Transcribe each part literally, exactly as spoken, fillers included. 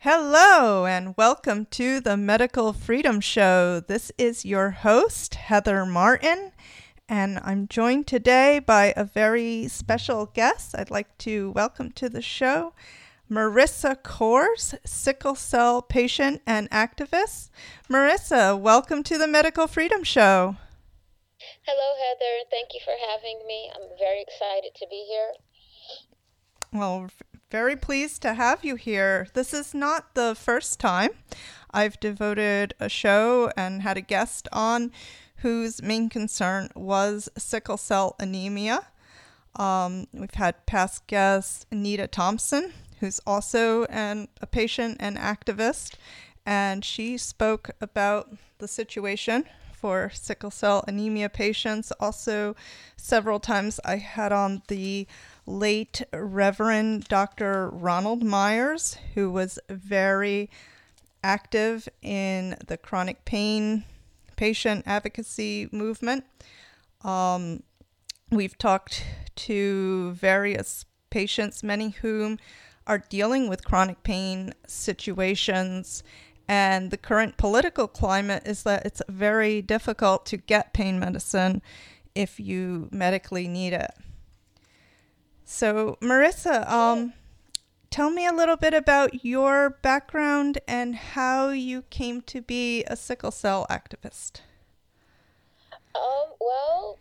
Hello, and welcome to the Medical Freedom Show. This is your host, Heather Martin, and I'm joined today by a very special guest. I'd like to welcome to the show Marissa Kors, sickle cell patient and activist. Marissa, welcome to the Medical Freedom Show. Hello, Heather. Thank you for having me. I'm very excited to be here. Well, very pleased to have you here. This is not the first time I've devoted a show and had a guest on whose main concern was sickle cell anemia. Um, we've had past guest Anita Thompson, who's also an, a patient and activist, and she spoke about the situation for sickle cell anemia patients. Also, several times I had on the late Reverend Doctor Ronald Myers, who was very active in the chronic pain patient advocacy movement. Um, we've talked to various patients, many whom are dealing with chronic pain situations. And the current political climate is that it's very difficult to get pain medicine if you medically need it. So, Marissa, um, tell me a little bit about your background and how you came to be a sickle cell activist. Um, well,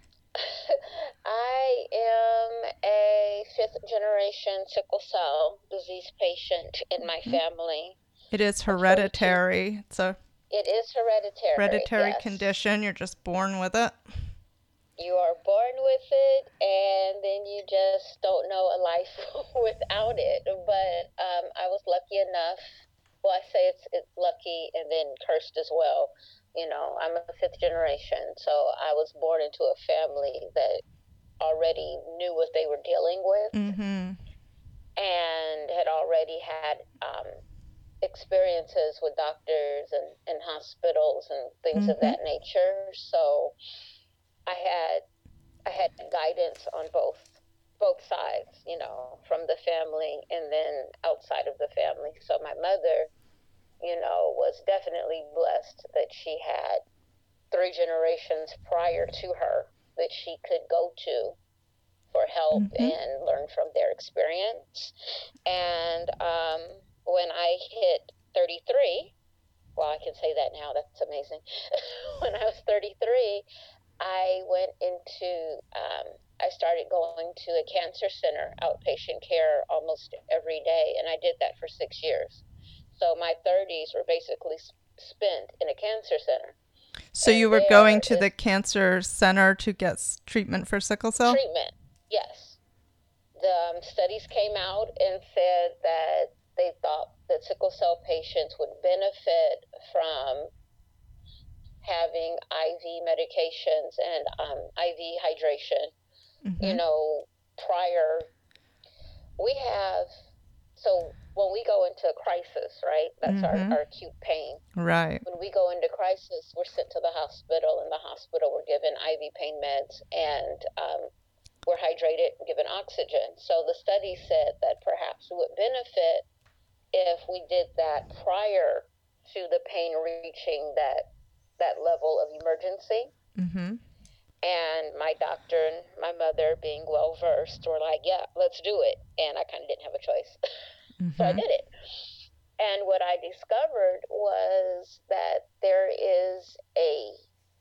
I am a fifth generation sickle cell disease patient in my Mm-hmm. family. It is hereditary. It's a It is hereditary. hereditary Yes. condition. You're just born with it. You are born with it, and then you just don't know a life without it. But um, I was lucky enough. Well, I say it's, it's lucky and then cursed as well. You know, I'm a fifth generation, so I was born into a family that already knew what they were dealing with Mm-hmm. and had already had um, experiences with doctors and, and hospitals and things Mm-hmm. of that nature. So I had I had guidance on both both sides, you know, from the family and then outside of the family. So my mother, you know, was definitely blessed that she had three generations prior to her that she could go to for help Mm-hmm. and learn from their experience. And um, when I hit thirty-three, well, I can say that now, that's amazing. When I was thirty-three, I went into, um, I started going to a cancer center, outpatient care almost every day, and I did that for six years. So my thirties were basically spent in a cancer center. So you And were going there to the is cancer center to get s- treatment for sickle cell? treatment, yes. The um, studies came out and said that they thought that sickle cell patients would benefit from having I V medications and um, I V hydration, you Mm-hmm. know, prior. We have, so when we go into a crisis, right, that's our, Mm-hmm. our acute pain. Right. When we go into crisis, we're sent to the hospital. In the hospital, we're given I V pain meds and um, we're hydrated and given oxygen. So the study said that perhaps we would benefit if we did that prior to the pain reaching that that level of emergency. Mm-hmm. And my doctor and my mother, being well versed, were like, yeah, let's do it. And I kind of didn't have a choice. So I Mm-hmm. did it. And what I discovered was that there is a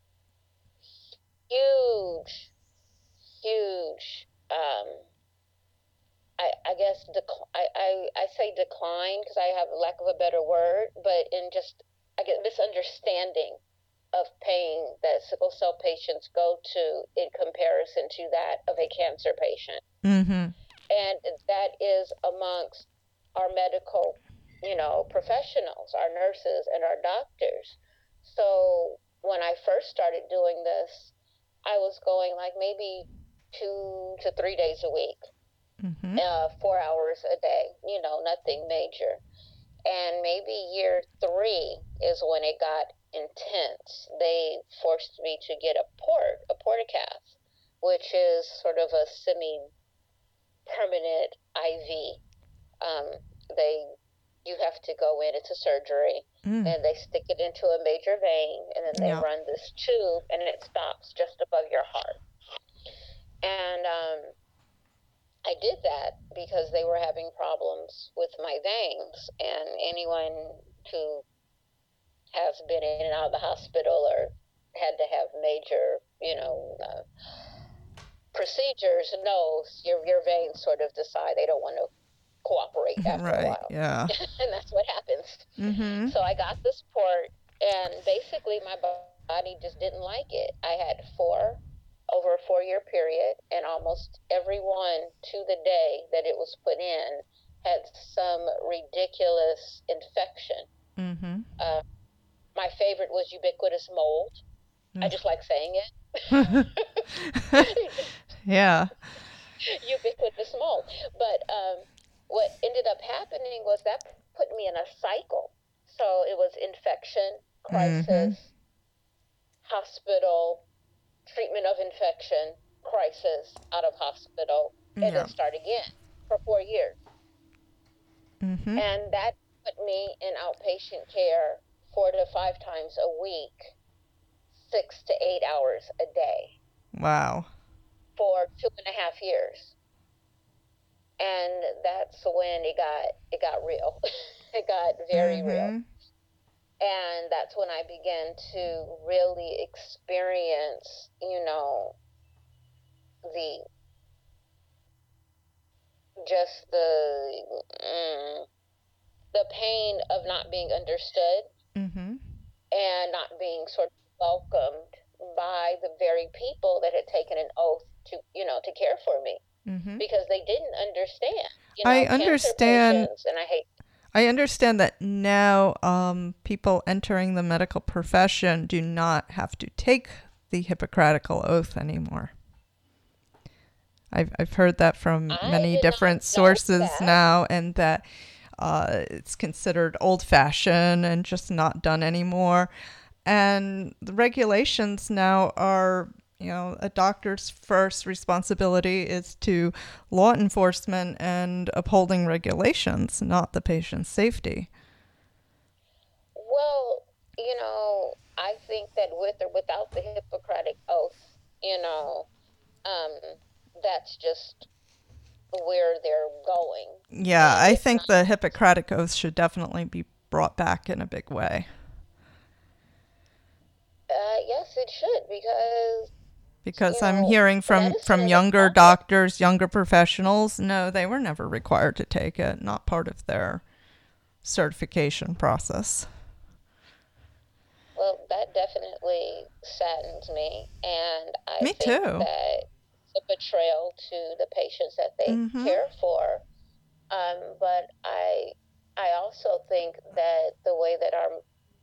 huge, huge, um, I, I guess, dec- I, I, I say decline because I have a lack of a better word, but in just, I get misunderstanding of pain that sickle cell patients go to in comparison to that of a cancer patient. Mm-hmm. And that is amongst our medical, you know, professionals, our nurses and our doctors. So when I first started doing this, I was going like maybe two to three days a week, Mm-hmm. uh, four hours a day, you know, nothing major. And maybe year three is when it got intense. They forced me to get a port, a portacath, which is sort of a semi permanent I V. Um, they you have to go in. It's a surgery, Mm. and they stick it into a major vein, and then they Yeah. run this tube, and it stops just above your heart. And um, I did that because they were having problems with my veins, and anyone who has been in and out of the hospital or had to have major, you know, uh, procedures knows your your veins sort of decide they don't want to cooperate after Right. a while. Yeah. And that's what happens. Mm-hmm. So I got this port, and basically my body just didn't like it. I had four over a four year period, and almost everyone to the day that it was put in had some ridiculous infection. Mm-hmm. Uh, my favorite was ubiquitous mold. I just like saying it. Yeah. Ubiquitous mold. But um, what ended up happening was that put me in a cycle. So it was infection, crisis, mm-hmm. hospital, treatment of infection, crisis, out of hospital, and yeah. then start again for four years. Mm-hmm. And that put me in outpatient care four to five times a week, six to eight hours a day. Wow. For two and a half years. And that's when it got it got real. It got very mm-hmm. real. And that's when I began to really experience, you know, the just the mm, the pain of not being understood mm-hmm. and not being sort of welcomed by the very people that had taken an oath to, you know, to care for me. Mm-hmm. Because they didn't understand. You know, I understand. Patients, and I hate. I understand that now um, people entering the medical profession do not have to take the Hippocratical Oath anymore. I've I've heard that from I many different sources now, and that uh, it's considered old-fashioned and just not done anymore. And the regulations now are, you know, a doctor's first responsibility is to law enforcement and upholding regulations, not the patient's safety. Well, you know, I think that with or without the Hippocratic Oath, you know, um, that's just where they're going. Yeah, and I think the Hippocratic Oath should definitely be brought back in a big way. Uh, yes, it should, because Because you I'm know, hearing from, from younger doctors, younger professionals, no, they were never required to take it, not part of their certification process. Well, that definitely saddens me, and I me think too. that it's a betrayal to the patients that they mm-hmm. care for. Um, but I, I also think that the way that our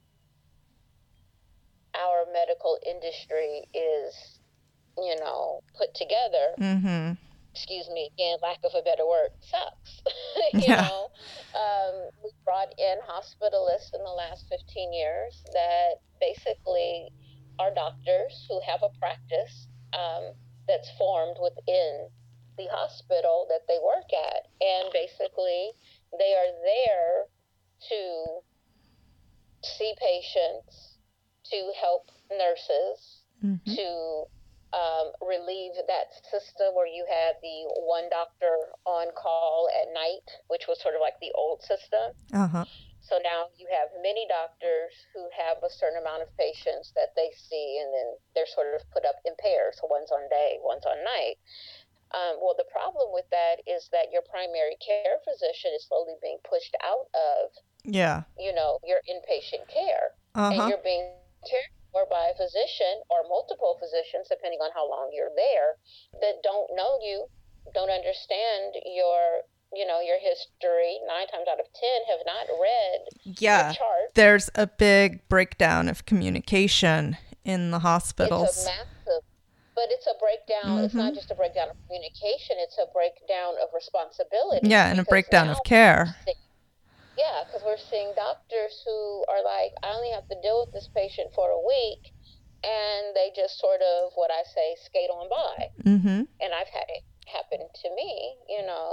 our medical industry is, you know, put together, mm-hmm. excuse me, again, lack of a better word, sucks. you yeah. know, um, we brought in hospitalists in the last fifteen years that basically are doctors who have a practice um, that's formed within the hospital that they work at. And basically, they are there to see patients, to help nurses, mm-hmm. to um, relieve that system where you had the one doctor on call at night, which was sort of like the old system. Uh-huh. So now you have many doctors who have a certain amount of patients that they see, and then they're sort of put up in pairs. So one's on day, one's on night. Um, well, the problem with that is that your primary care physician is slowly being pushed out of, yeah, you know, your inpatient care, uh-huh. and you're being cared for by a physician or multiple physicians, depending on how long you're there, that don't know you, don't understand your, you know, your history. Nine times out of ten have not read yeah, your chart. There's a big breakdown of communication in the hospitals. It's a massive, but it's a breakdown. Mm-hmm. It's not just a breakdown of communication. It's a breakdown of responsibility. Yeah, and a breakdown of care. Yeah, because we're seeing doctors who are like, I only have to deal with this patient for a week, and they just sort of, what I say, skate on by. Mm-hmm. And I've had it happen to me, you know,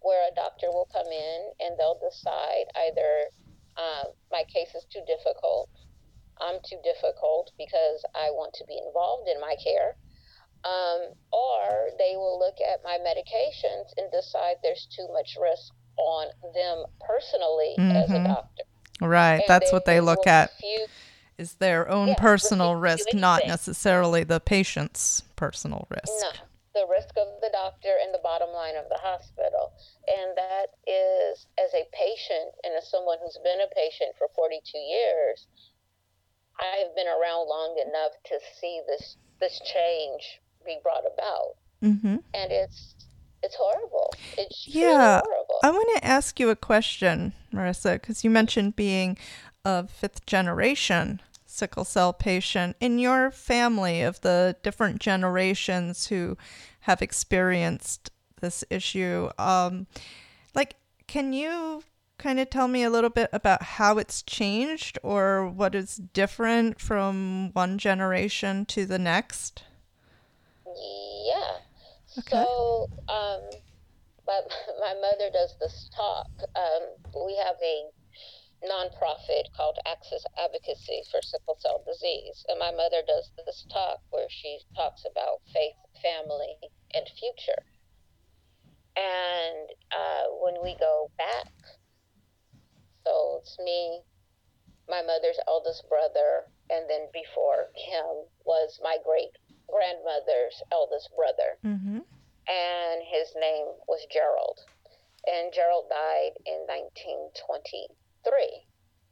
where a doctor will come in and they'll decide either uh, my case is too difficult, I'm too difficult because I want to be involved in my care, um, or they will look at my medications and decide there's too much risk on them personally mm-hmm. as a doctor. Right, and that's what they look at, refuse, is their own yeah, personal risk, not necessarily the patient's personal risk. No, the risk of the doctor and the bottom line of the hospital. And that is, as a patient and as someone who's been a patient for forty-two years, I've been around long enough to see this this change be brought about. Mm-hmm. And it's it's horrible. It's yeah. truly horrible. I want to ask you a question, Marissa, because you mentioned being a fifth generation sickle cell patient. In your family of the different generations who have experienced this issue, um, like, can you kind of tell me a little bit about how it's changed or what is different from one generation to the next? Yeah. Okay. So, um, my, my mother does this talk. Um, we have a nonprofit called Access Advocacy for Sickle Cell Disease. And my mother does this talk where she talks about faith, family, and future. And uh, when we go back, so it's me, my mother's eldest brother, and then before him was my great grandmother's eldest brother. Mm-hmm. And his name was Gerald. And Gerald died in nineteen twenty-three.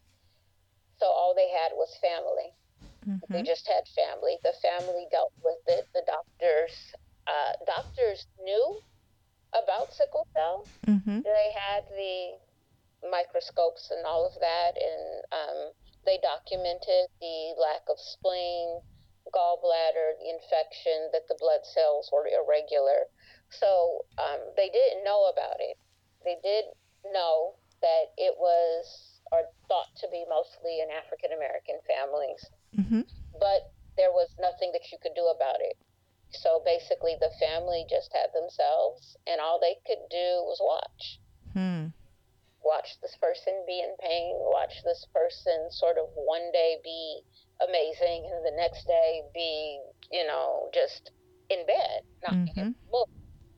So all they had was family. Mm-hmm. We just had family. The family dealt with it. The doctors, uh, doctors knew about sickle cell. Mm-hmm. They had the microscopes and all of that, and um, they documented the lack of spleen, gallbladder, the infection, that the blood cells were irregular. So um, they didn't know about it. They did know that it was, or thought to be, mostly in African American families. Mm-hmm. But there was nothing that you could do about it. So basically the family just had themselves, and all they could do was watch. Hmm. Watch this person be in pain, watch this person sort of one day be amazing and the next day be, you know, just in bed, not mm-hmm. being able to move.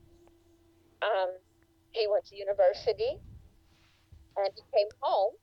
Um, he went to university and he came home,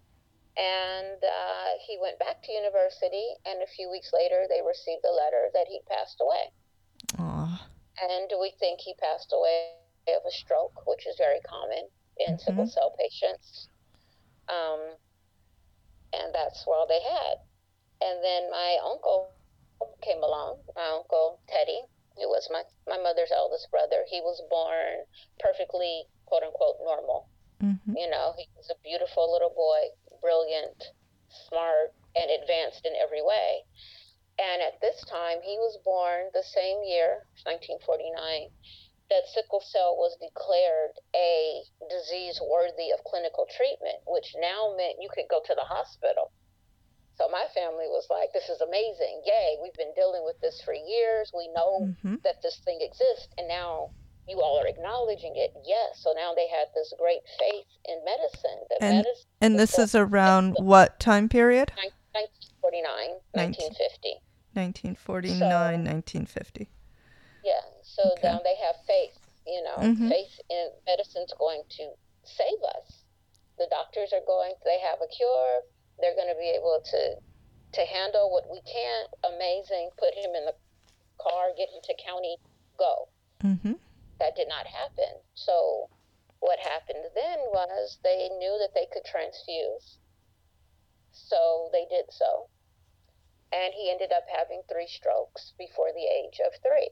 and uh, he went back to university, and a few weeks later they received a letter that he passed away. Aww. And we think he passed away of a stroke, which is very common in mm-hmm. sickle cell patients. Um, and that's all they had. And then my uncle came along, my uncle Teddy, who was my, my mother's eldest brother. He was born perfectly, quote unquote, normal. Mm-hmm. You know, he was a beautiful little boy, brilliant, smart, and advanced in every way. And at this time, he was born the same year, nineteen forty-nine, that sickle cell was declared a disease worthy of clinical treatment, which now meant you could go to the hospital. So my family was like, this is amazing. Yay, we've been dealing with this for years. We know mm-hmm. that this thing exists, and now you all are acknowledging it. Yes, so now they had this great faith in medicine. That and, medicine and this is around what time period? nineteen forty-nine, nineteen fifty. nineteen forty-nine, so, nineteen fifty. Yeah, so okay. Now they have faith, you know, mm-hmm. faith in medicine's going to save us. The doctors are going, they have a cure, they're going to be able to to handle what we can't. Amazing, put him in the car, get him to county, go. Mm-hmm. That did not happen. So what happened then was they knew that they could transfuse, so they did so. And he ended up having three strokes before the age of three.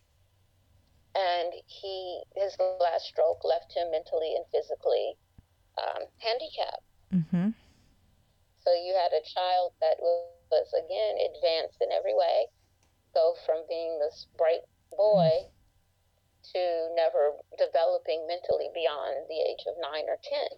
And he, his last stroke left him mentally and physically um, handicapped. Mm-hmm. So you had a child that was, again, advanced in every way, go from being this bright boy mm-hmm. to never developing mentally beyond the age of nine or ten.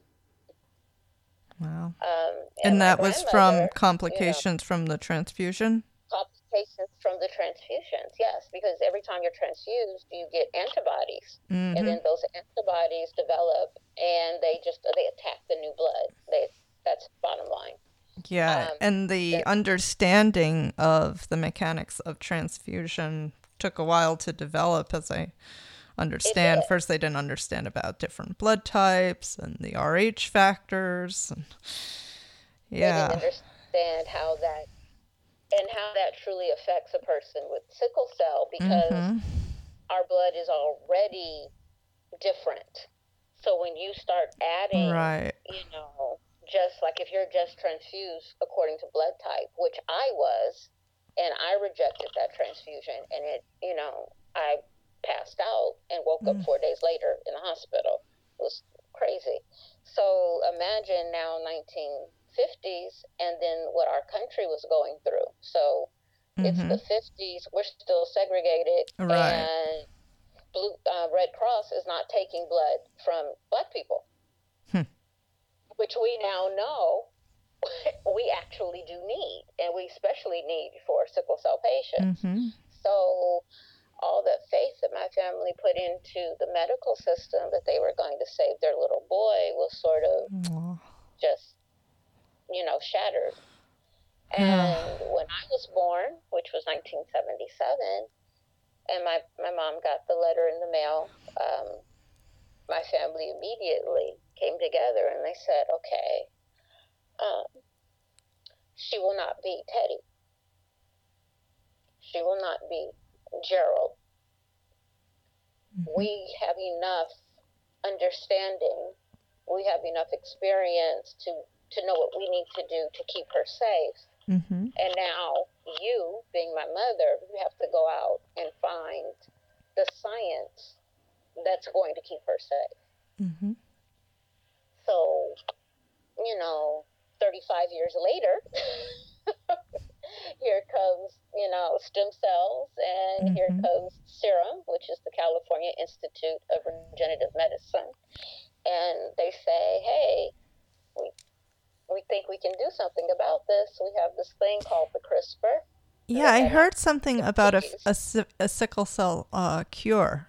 Wow. Um, and, and that was from complications you know, from the transfusion? Complications from from the transfusions, yes, because every time you're transfused, you get antibodies, Mm-hmm. and then those antibodies develop, and they just they attack the new blood. They that's bottom line. Yeah, Um, and the the, understanding of the mechanics of transfusion took a while to develop, as I understand. did. First, they didn't understand about different blood types and the R H factors. And, yeah. They didn't understand how that and how that truly affects a person with sickle cell, because Mm-hmm. our blood is already different. So when you start adding, Right. you know, just like if you're just transfused according to blood type, which I was, and I rejected that transfusion, and it, you know, I passed out and woke up four days later in the hospital. It was crazy. So imagine now nineteen fifties, and then what our country was going through. So mm-hmm. It's the fifties, we're still segregated, right. and Blue uh, Red Cross is not taking blood from Black people, hmm. which we now know we actually do need, and we especially need for sickle cell patients. Mm-hmm. So all that faith that my family put into the medical system that they were going to save their little boy was sort of Aww. just, you know, shattered. And when I was born, which was nineteen seventy-seven, and my, my mom got the letter in the mail, um, my family immediately came together and they said, okay, um, she will not be Teddy. She will not be Gerald. Mm-hmm. We have enough understanding. We have enough experience to, to know what we need to do to keep her safe. Mm-hmm. And now you, being my mother, you have to go out and find the science that's going to keep her safe. Mm-hmm. So, you know, thirty-five years later, here comes, you know, stem cells, and mm-hmm. here comes Serum, which is the California Institute of Regenerative Medicine. And they say, hey, we we think we can do something about this. We have this thing called the CRISPR. Yeah, I heard something about a, a, a sickle cell uh, cure.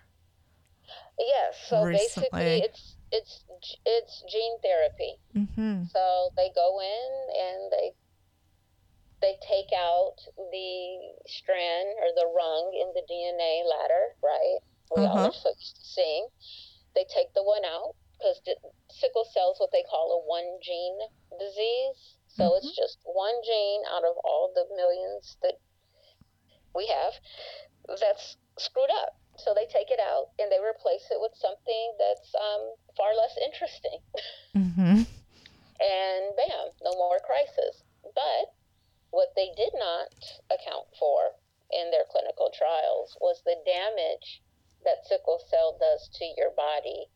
Yes, so recently. basically it's it's it's gene therapy. Mm-hmm. So they go in and they they take out the strand or the rung in the D N A ladder, right? We uh-huh. all are so used to seeing. They take the one out, because sickle cell is what they call a one gene disease. So mm-hmm. it's just one gene out of all the millions that we have that's screwed up. So they take it out and they replace it with something that's um, far less interesting. Mm-hmm. And bam, no more crisis. But what they did not account for in their clinical trials was the damage that sickle cell does to your body.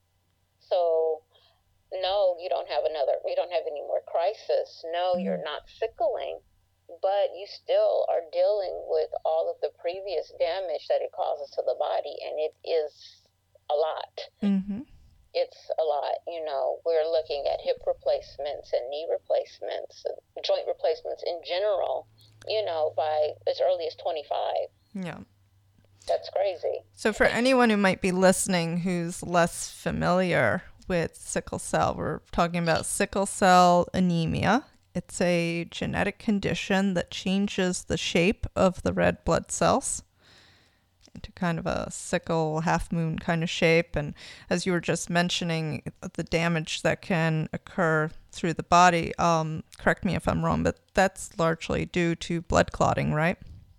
So no, you don't have another, you don't have any more crisis. No, mm-hmm. you're not sickling, but you still are dealing with all of the previous damage that it causes to the body, and it is a lot. Mm-hmm. It's a lot. You know, we're looking at hip replacements and knee replacements, and joint replacements in general, you know, by as early as twenty-five. Yeah. That's crazy. So for anyone who might be listening who's less familiar with sickle cell, we're talking about sickle cell anemia. It's a genetic condition that changes the shape of the red blood cells into kind of a sickle half moon kind of shape. And as you were just mentioning, the damage that can occur through the body, um, correct me if I'm wrong, but that's largely due to blood clotting, right?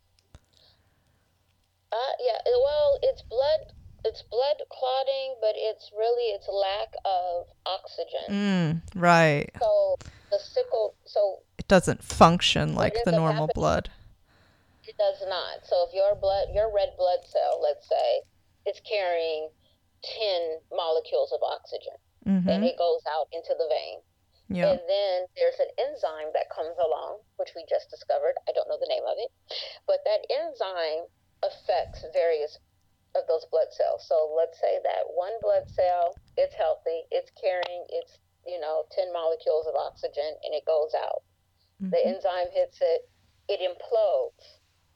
Uh, yeah, well, it's blood It's blood clotting, but it's really, it's lack of oxygen. Mm, right. So the sickle, so it doesn't function like the normal blood. It does not. So if your blood, your red blood cell, let's say, is carrying ten molecules of oxygen, mm-hmm. and it goes out into the vein. Yeah. And then there's an enzyme that comes along, which we just discovered. I don't know the name of it, but that enzyme affects various of those blood cells. So let's say that one blood cell, it's healthy, it's carrying its, you know, ten molecules of oxygen, and it goes out. Mm-hmm. The enzyme hits it, it implodes,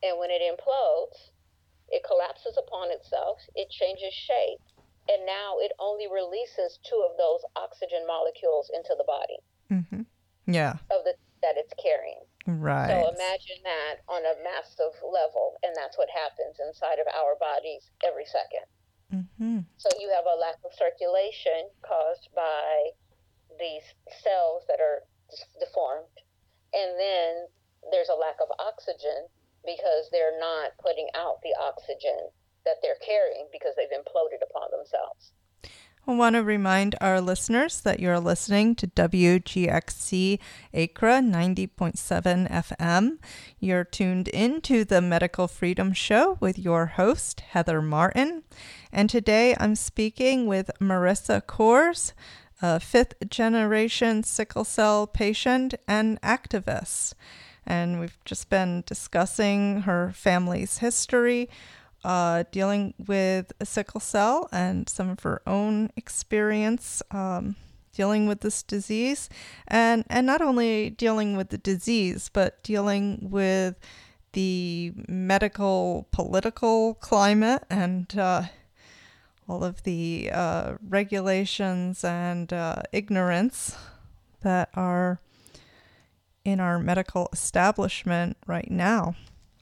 And when it implodes, it collapses upon itself, it changes shape, and now it only releases two of those oxygen molecules into the body. Mm-hmm. Yeah. Of the that it's carrying. Right. So imagine that on a massive level, and that's what happens inside of our bodies every second. Mm-hmm. So you have a lack of circulation caused by these cells that are deformed, and then there's a lack of oxygen because they're not putting out the oxygen that they're carrying because they've imploded upon themselves. I want to remind our listeners that you're listening to W G X C Acra ninety point seven F M. You're tuned into the Medical Freedom Show with your host, Heather Martin. And today I'm speaking with Marissa Kors, a fifth generation sickle cell patient and activist. And we've just been discussing her family's history, Uh, dealing with sickle cell and some of her own experience um, dealing with this disease. And, and not only dealing with the disease, but dealing with the medical, political climate and uh, all of the uh, regulations and uh, ignorance that are in our medical establishment right now.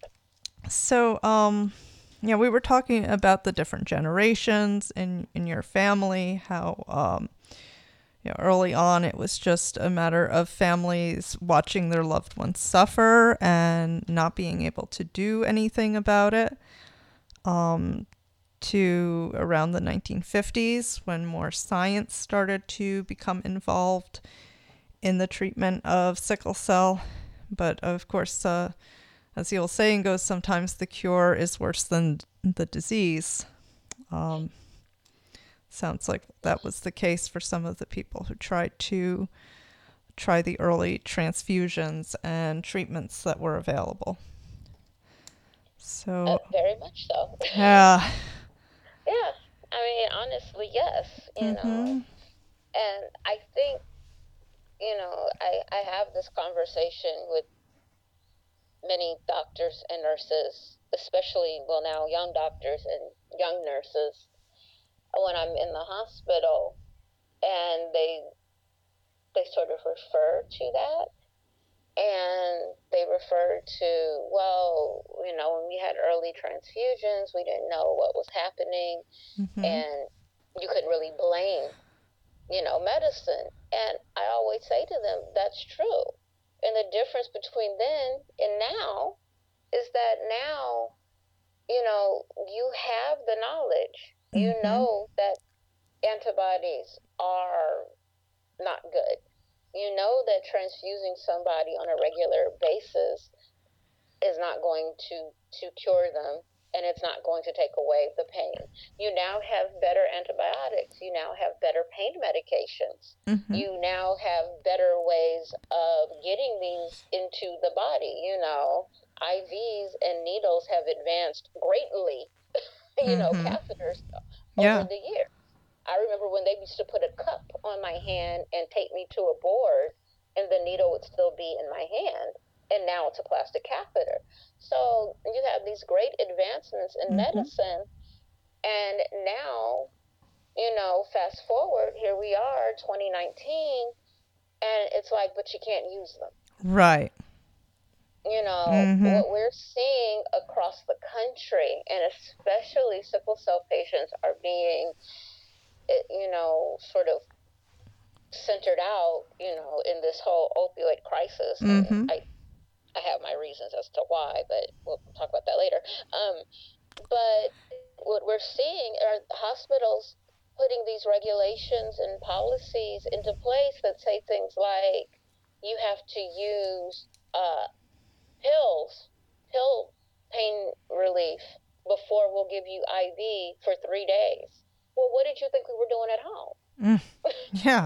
So, um... Yeah, we were talking about the different generations in, in your family, how um, you know, early on it was just a matter of families watching their loved ones suffer and not being able to do anything about it, um, to around the nineteen fifties when more science started to become involved in the treatment of sickle cell. But of course, uh, as the old saying goes, sometimes the cure is worse than the disease. Um, sounds like that was the case for some of the people who tried to try the early transfusions and treatments that were available. So uh, very much so. Yeah. Yeah. I mean, honestly, yes. You Mm-hmm. know, and I think, you know, I I have this conversation with many doctors and nurses, especially, well, now young doctors and young nurses, when I'm in the hospital, and they they sort of refer to that, and they refer to, well, you know, when we had early transfusions, we didn't know what was happening, Mm-hmm. and you couldn't really blame, you know, medicine. And I always say to them, that's true. And the difference between then and now is that now, you know, you have the knowledge. Mm-hmm. You know that antibodies are not good. You know that transfusing somebody on a regular basis is not going to, to cure them, and it's not going to take away the pain. You now have better antibiotics. You now have better pain medications. Mm-hmm. You now have better ways of getting these into the body. You know, I Vs and needles have advanced greatly, you mm-hmm. know, catheters over yeah. the years. I remember when they used to put a cup on my hand and take me to a board, and the needle would still be in my hand. And now it's a plastic catheter. So you have these great advancements in mm-hmm. medicine. And now, you know, fast forward, here we are, twenty nineteen, and it's like, but you can't use them. Right. You know, mm-hmm. what we're seeing across the country, and especially sickle cell patients, are being, you know, sort of centered out, you know, in this whole opioid crisis. Mm-hmm. And I I have my reasons as to why, but we'll talk about that later. Um, but what we're seeing are hospitals putting these regulations and policies into place that say things like you have to use uh, pills, pill pain relief before we'll give you I V for three days. Well, what did you think we were doing at home? Mm, yeah.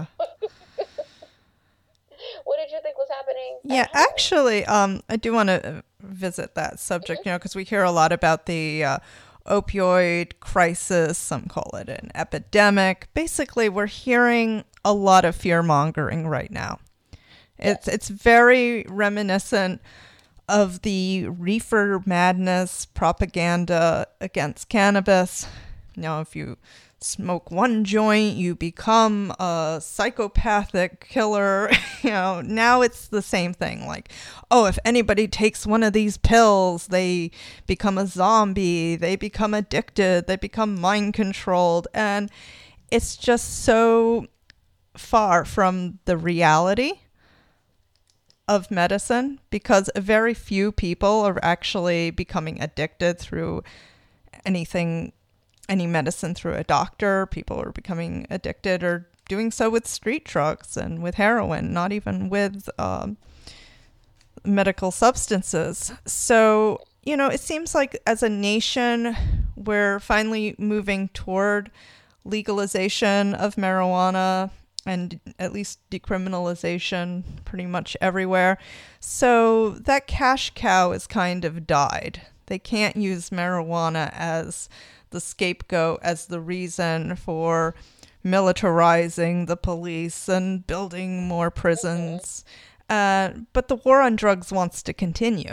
What did you think was happening? Yeah, actually, um, I do want to visit that subject, mm-hmm. you know, because we hear a lot about the uh, opioid crisis. Some call it an epidemic. Basically, we're hearing a lot of fear mongering right now. It's yes. it's very reminiscent of the reefer madness propaganda against cannabis. You know, if you smoke one joint, you become a psychopathic killer. You know, now it's the same thing. Like, oh, if anybody takes one of these pills, they become a zombie, they become addicted, they become mind controlled. And it's just so far from the reality of medicine, because very few people are actually becoming addicted through anything, any medicine through a doctor. People are becoming addicted or doing so with street drugs and with heroin, not even with um, medical substances. So, you know, it seems like as a nation, we're finally moving toward legalization of marijuana and at least decriminalization pretty much everywhere. So that cash cow has kind of died. They can't use marijuana as the scapegoat, as the reason for militarizing the police and building more prisons. Uh, but the war on drugs wants to continue.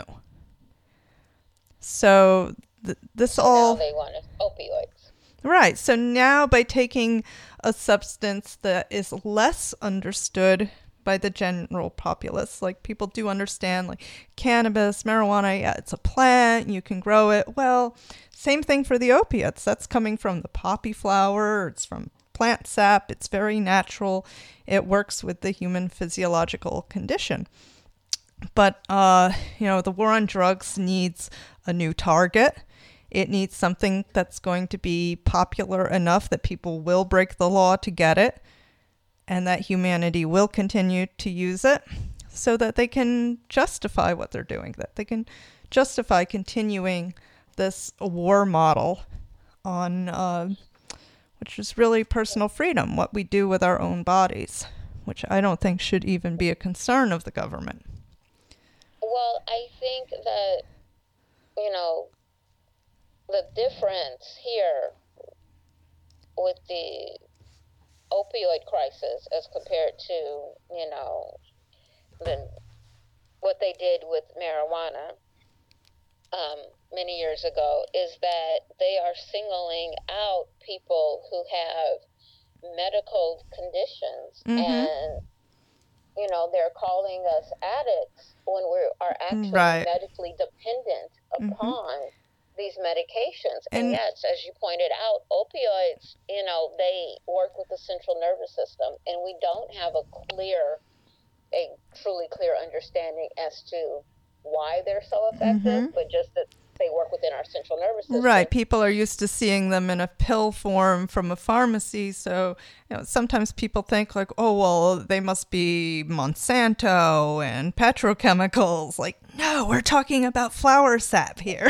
So th- this So all... now they want opioids. Right. So now by taking a substance that is less understood by the general populace, like people do understand, like cannabis, marijuana, yeah, it's a plant, you can grow it. Well, same thing for the opiates. That's coming from the poppy flower. It's from plant sap. It's very natural. It works with the human physiological condition. But, uh, you know, the war on drugs needs a new target. It needs something that's going to be popular enough that people will break the law to get it, and that humanity will continue to use it so that they can justify what they're doing, that they can justify continuing this war model on, uh, which is really personal freedom, what we do with our own bodies, which I don't think should even be a concern of the government. Well, I think that, you know, the difference here with the opioid crisis as compared to, you know, the, what they did with marijuana um, many years ago is that they are singling out people who have medical conditions. Mm-hmm. And, you know, they're calling us addicts when we are actually right. medically dependent upon mm-hmm. these medications. And, and yes, as you pointed out, opioids, you know, they work with the central nervous system, and we don't have a clear, a truly clear understanding as to why they're so effective, mm-hmm. but just that they work within our central nervous system. Right. People are used to seeing them in a pill form from a pharmacy. So, you know, sometimes people think like, oh, well, they must be Monsanto and petrochemicals. Like, no, we're talking about flower sap here.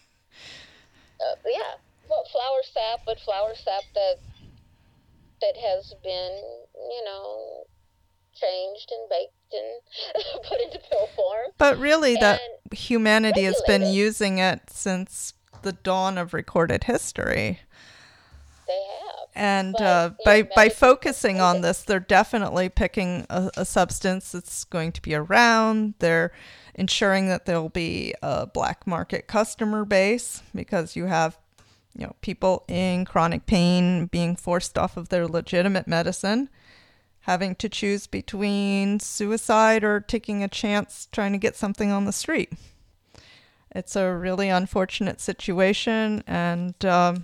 Uh, yeah, well, flower sap, but flower sap that that has been, you know, changed and baked and put into pill form. But really, that humanity regulated. has been using it since the dawn of recorded history. They have. And but, uh, by know, by focusing on this, they're definitely picking a, a substance that's going to be around. They're ensuring that there'll be a black market customer base, because you have, you know, people in chronic pain being forced off of their legitimate medicine, having to choose between suicide or taking a chance trying to get something on the street. It's a really unfortunate situation, and um,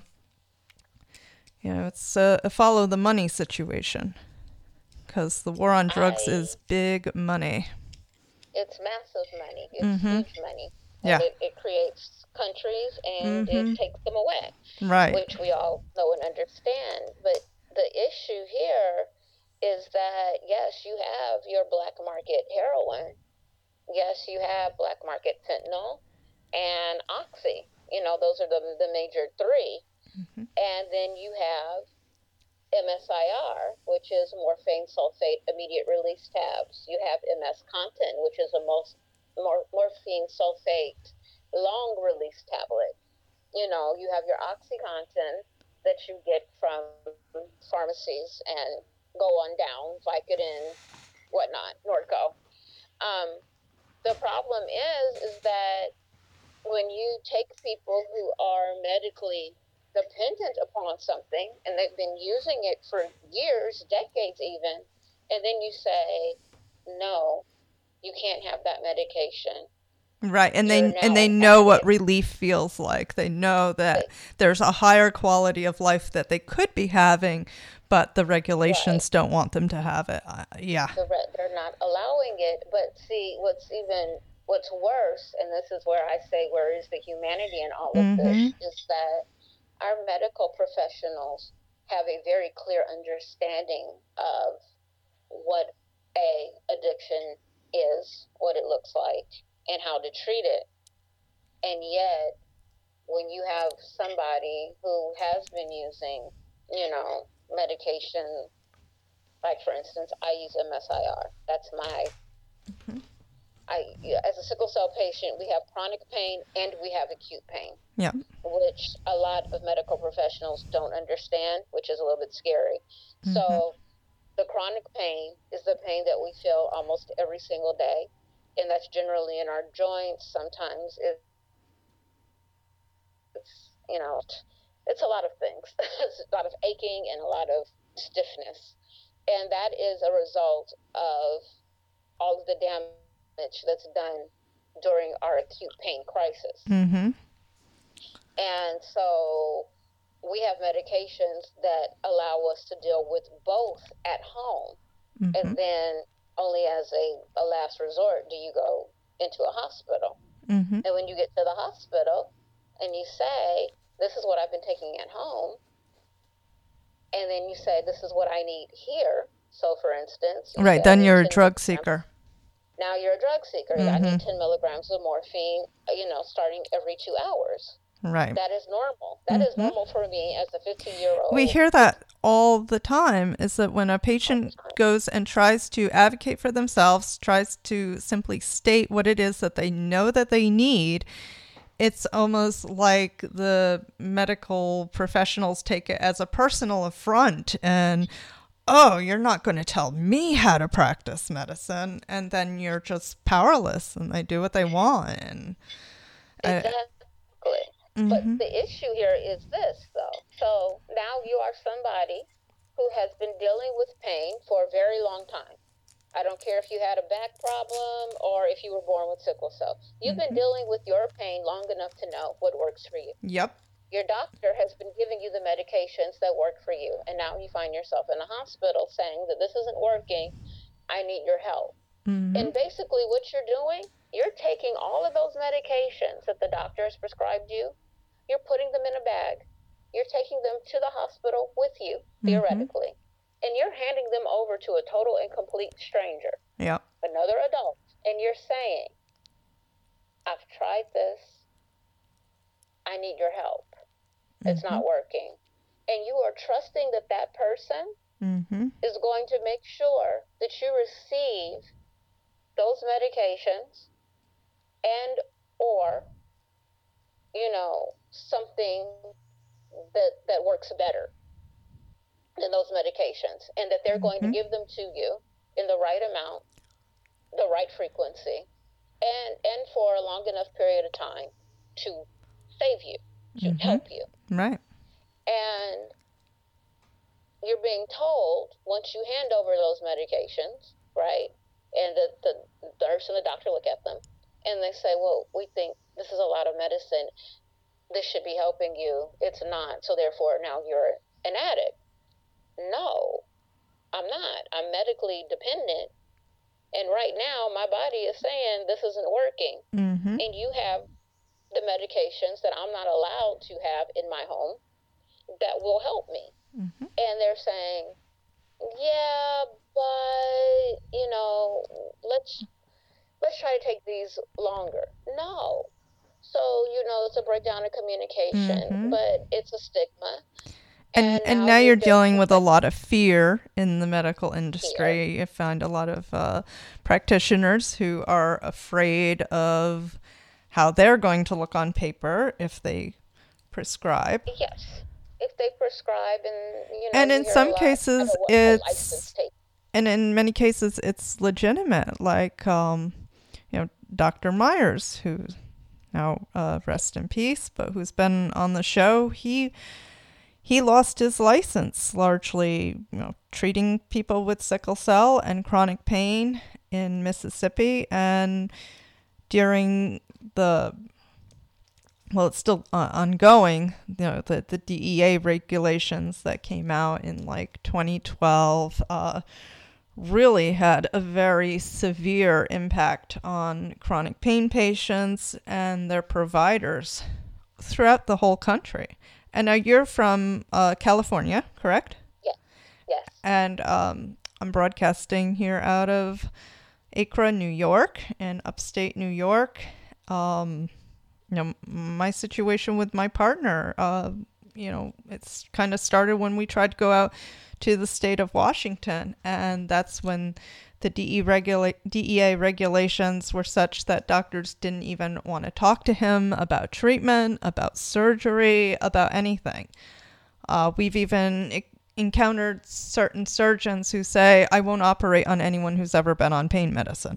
you know, it's a, a follow the money situation, because the war on drugs I... is big money. It's massive money. It's mm-hmm. huge money. And yeah. It, it creates countries and mm-hmm. it takes them away. Right. Which we all know and understand. But the issue here is that, yes, you have your black market heroin. Yes, you have black market fentanyl and oxy. You know, those are the, the major three. Mm-hmm. And then you have M S I R, which is morphine sulfate immediate release tabs. You have M S Contin, which is a most mor- morphine sulfate long release tablet. You know, you have your OxyContin that you get from pharmacies and go on down, Vicodin, whatnot, Norco. Um, the problem problem is, is that when you take people who are medically dependent upon something and they've been using it for years, decades even, and then you say, no, you can't have that medication. Right, and they and they know what relief feels like. They know that there's a higher quality of life that they could be having, but the regulations right. don't want them to have it. Uh, yeah. The re- they're not allowing it. But see, what's even, what's worse, and this is where I say, where is the humanity in all of mm-hmm. this, is that our medical professionals have a very clear understanding of what a addiction is, what it looks like, and how to treat it. And yet, when you have somebody who has been using, you know, medication, like for instance, I use M S I R. That's my, mm-hmm. I, as a sickle cell patient, we have chronic pain and we have acute pain. Yeah. Which a lot of medical professionals don't understand, which is a little bit scary. Mm-hmm. So the chronic pain is the pain that we feel almost every single day. And that's generally in our joints. Sometimes it's, you know, it's a lot of things. It's a lot of aching and a lot of stiffness. And that is a result of all of the damage that's done during our acute pain crisis. Mm-hmm. And so we have medications that allow us to deal with both at home. Mm-hmm. And then only as a, a last resort do you go into a hospital. Mm-hmm. And when you get to the hospital and you say, this is what I've been taking at home, and then you say, this is what I need here. So, for instance... Right, say, then you're a drug seeker. Now you're a drug seeker. Mm-hmm. I need ten milligrams of morphine, you know, starting every two hours. Right. That is normal. That mm-hmm. is normal for me as a fifteen-year-old. We hear that all the time, is that when a patient goes and tries to advocate for themselves, tries to simply state what it is that they know that they need, it's almost like the medical professionals take it as a personal affront and, oh, you're not going to tell me how to practice medicine. And then you're just powerless and they do what they want. And Exactly. Uh, Mm-hmm. But the issue here is this, though. So now you are somebody who has been dealing with pain for a very long time. I don't care if you had a back problem or if you were born with sickle cell. You've mm-hmm. been dealing with your pain long enough to know what works for you. Yep. Your doctor has been giving you the medications that work for you. And now you find yourself in a hospital saying that this isn't working. I need your help. Mm-hmm. And basically what you're doing, you're taking all of those medications that the doctor has prescribed you. You're putting them in a bag. You're taking them to the hospital with you, theoretically. Mm-hmm. And you're handing them over to a total and complete stranger. Yeah. Another adult. And you're saying, I've tried this. I need your help. Mm-hmm. It's not working. And you are trusting that that person mm-hmm. is going to make sure that you receive those medications and or, you know, something that that works better than those medications, and that they're mm-hmm. going to give them to you in the right amount, the right frequency, and and for a long enough period of time to save you, to mm-hmm. help you. Right. And you're being told, once you hand over those medications, right, and the, the nurse and the doctor look at them, and they say, well, we think this is a lot of medicine. This should be helping you. It's not. So therefore, now you're an addict. No, I'm not. I'm medically dependent. And right now, my body is saying this isn't working. Mm-hmm. And you have the medications that I'm not allowed to have in my home that will help me. Mm-hmm. And they're saying, yeah, but, you know, let's let's try to take these longer. No. So, you know, it's a breakdown of communication, mm-hmm. but it's a stigma. And and, and now, now you're dealing with a lot of fear in the medical industry. Fear. You find a lot of uh, practitioners who are afraid of how they're going to look on paper if they prescribe. Yes, if they prescribe, and you know. And you in some cases, of what it's and in many cases it's legitimate. Like, um, you know, Doctor Myers, who now uh, rest in peace, but who's been on the show. He he lost his license largely, you know, treating people with sickle cell and chronic pain in Mississippi, and during the well, it's still uh, ongoing, you know, the, the D E A regulations that came out in like twenty twelve uh, really had a very severe impact on chronic pain patients and their providers throughout the whole country. And now you're from uh, California, correct? Yes. Yes. And um, I'm broadcasting here out of Acra, New York, in upstate New York. Um, you know, my situation with my partner, uh, you know, it's kind of started when we tried to go out to the state of Washington, and that's when the D E regula- D E A regulations were such that doctors didn't even want to talk to him about treatment, about surgery, about anything. Uh, we've even e- encountered certain surgeons who say, I won't operate on anyone who's ever been on pain medicine.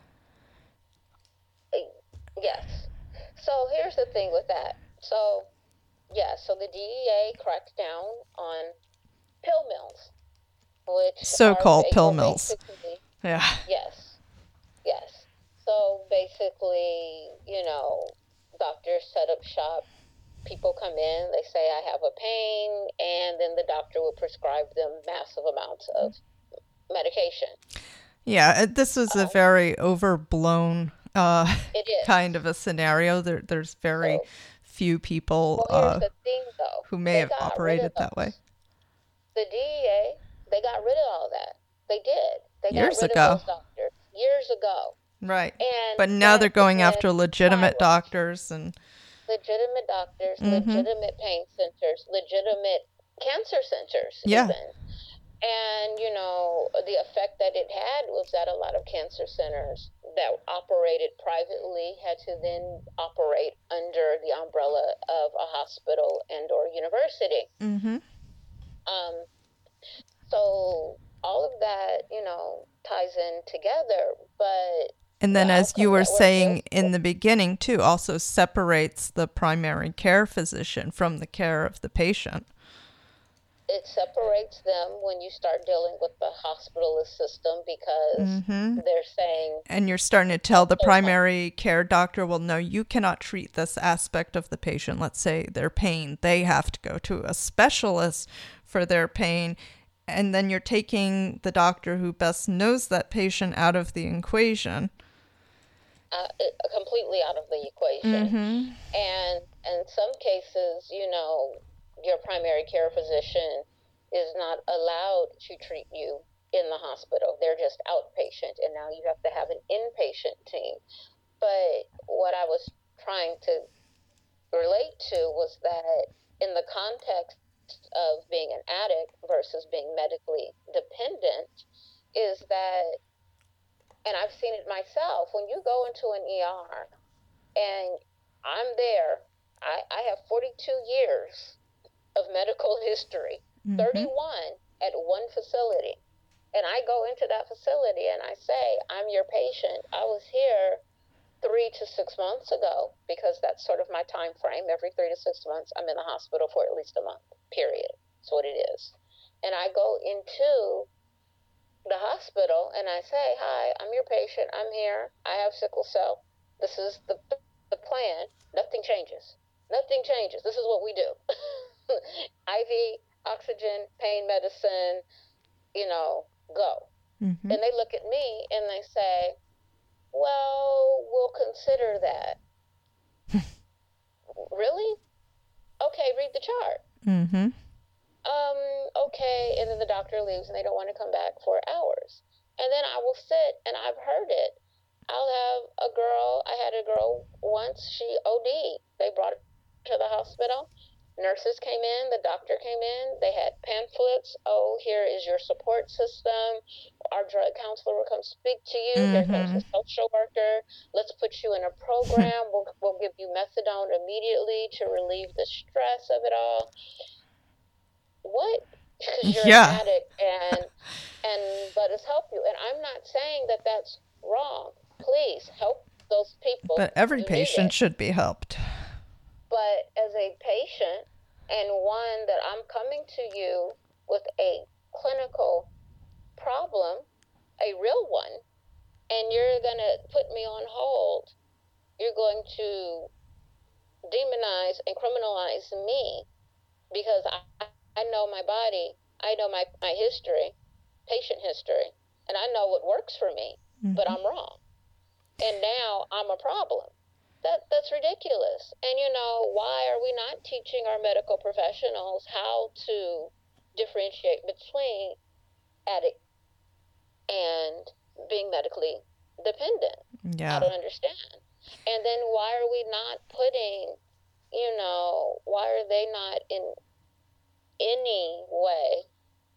Yes. So here's the thing with that. So, yeah, so the D E A cracked down on pill mills, which so-called are, pill mills. Yeah. Yes. Yes. So basically, you know, doctors set up shop. People come in, they say, I have a pain, and then the doctor will prescribe them massive amounts of medication. Yeah, this was a very overblown uh, kind of a scenario. There, there's very so, few people well, uh, the thing, though. who may they have operated that way. The D E A, they got rid of all that. They did. They years got rid ago. of those doctors years ago. Right. And but now they're going after legitimate viral. doctors and legitimate doctors, mm-hmm. legitimate pain centers, legitimate cancer centers. Yeah. Even. And, you know, the effect that it had was that a lot of cancer centers that operated privately had to then operate under the umbrella of a hospital and or university. Mm-hmm. Um, so all of that, you know, ties in together. But and then, the as you were saying good, in the beginning, too, also separates the primary care physician from the care of the patient. It separates them when you start dealing with the hospitalist system because mm-hmm. they're saying... And you're starting to tell the primary care doctor, well, no, you cannot treat this aspect of the patient. Let's say their pain. They have to go to a specialist for their pain. And then you're taking the doctor who best knows that patient out of the equation. Uh, completely out of the equation. Mm-hmm. And in some cases, you know... your primary care physician is not allowed to treat you in the hospital. They're just outpatient, and now you have to have an inpatient team. But what I was trying to relate to was that in the context of being an addict versus being medically dependent is that, and I've seen it myself, when you go into an E R and I'm there, I, I have forty-two years of medical history, mm-hmm. thirty-one at one facility. And I go into that facility and I say, I'm your patient. I was here three to six months ago because that's sort of my time frame. Every three to six months, I'm in the hospital for at least a month, period. That's what it is. And I go into the hospital and I say, hi, I'm your patient. I'm here. I have sickle cell. This is the, the plan. Nothing changes. Nothing changes. This is what we do. I V, oxygen, pain medicine, you know, go. Mm-hmm. And they look at me and they say, well, we'll consider that. Really? Okay, read the chart. Mm-hmm. Um, okay, and then the doctor leaves and they don't want to come back for hours. And then I will sit, and I've heard it. I'll have a girl, I had a girl once, she O D'd. They brought her to the hospital. Nurses came in, the doctor came in, they had pamphlets. Oh, here is your support system. Our drug counselor will come speak to you. Mm-hmm. Here comes the social worker. Let's put you in a program. we'll, we'll give you methadone immediately to relieve the stress of it all. What? Because you're yeah. an addict and, and let us help you. And I'm not saying that that's wrong. Please help those people. But every who need patient it. should be helped. But as a patient, and one that I'm coming to you with a clinical problem, a real one, and you're going to put me on hold, you're going to demonize and criminalize me because I, I know my body, I know my, my history, patient history, and I know what works for me, mm-hmm. but I'm wrong. And now I'm a problem. That That's ridiculous. And, you know, why are we not teaching our medical professionals how to differentiate between addict and being medically dependent? Yeah. I don't understand. And then why are we not putting, you know, why are they not in any way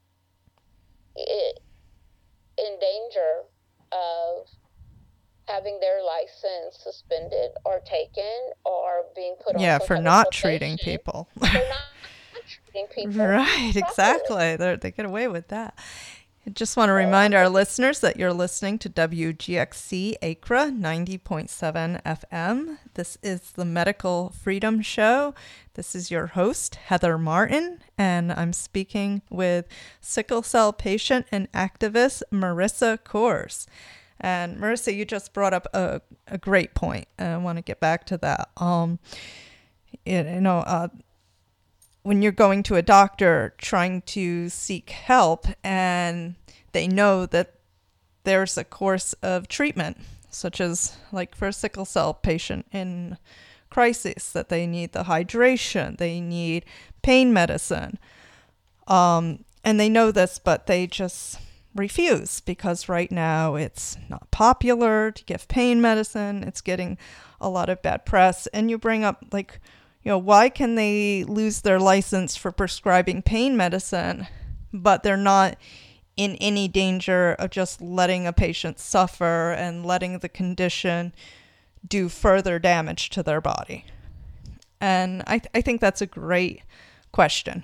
in danger of having their license suspended or taken or being put on yeah some for kind not of treating people for not treating people right properly. Exactly. They they get away with that. I just want to remind our listeners that you're listening to W G X C Acra ninety point seven F M. This is the Medical Freedom Show. This is your host, Heather Martin, and I'm speaking with sickle cell patient and activist Marissa Coors. And Marissa, you just brought up a, a great point, and I want to get back to that. Um, you know, uh, when you're going to a doctor trying to seek help and they know that there's a course of treatment, such as like for a sickle cell patient in crisis, that they need the hydration, they need pain medicine, um, and they know this, but they just refuse because right now it's not popular to give pain medicine. It's getting a lot of bad press. And you bring up, like, you know, why can they lose their license for prescribing pain medicine, but they're not in any danger of just letting a patient suffer and letting the condition do further damage to their body? And I, th- I think that's a great question.